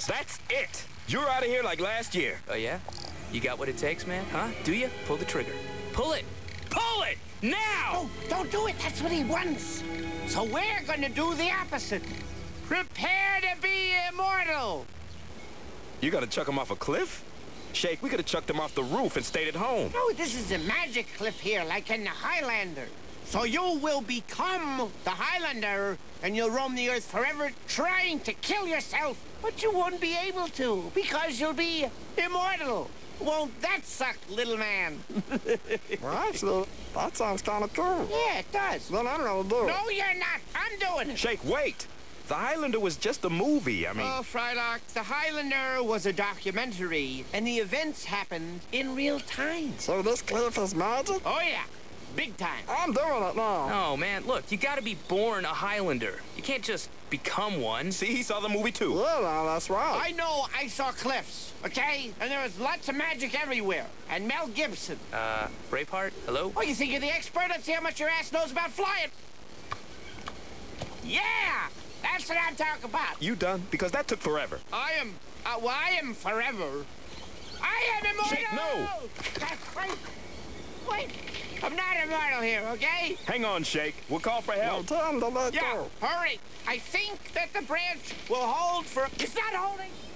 this? That's it. You're out of here like last year. Oh, yeah? You got what it takes, man? Huh? Do you? Pull the trigger. Pull it! Pull it! Now! Oh, don't do it. That's what he wants. So we're gonna do the opposite. Prepare to be immortal. You gonna chuck him off a cliff? Shake, we could have chucked him off the roof and stayed at home. No, this is a magic cliff here, like in the Highlander. So you will become the Highlander, and you'll roam the earth forever trying to kill yourself. But you won't be able to, because you'll be immortal. Won't that suck, little man? Well, actually, that sounds kind of cool. Yeah, it does. Then I'm gonna do it. No, you're not. I'm doing it. Shake, wait. The Highlander was just a movie, I mean... Oh, Frylock, the Highlander was a documentary, and the events happened in real time. So this cliff is magic? Oh, yeah. Big time. I'm doing it now. Oh, man, look, you gotta be born a Highlander. You can't just become one. See, he saw the movie, too. Yeah, now that's right. I know I saw cliffs, okay? And there was lots of magic everywhere. And Mel Gibson. Braveheart, hello? Oh, you think you're the expert? Let's see how much your ass knows about flying. Yeah! That's what I'm talking about. You done? Because that took forever. I am forever. I am immortal! Shake, no! Wait. Wait. I'm not immortal here, okay? Hang on, Shake. We'll call for help. Well, tell him to let Yeah, go. hurry. I think that the branch will hold for... It's not holding.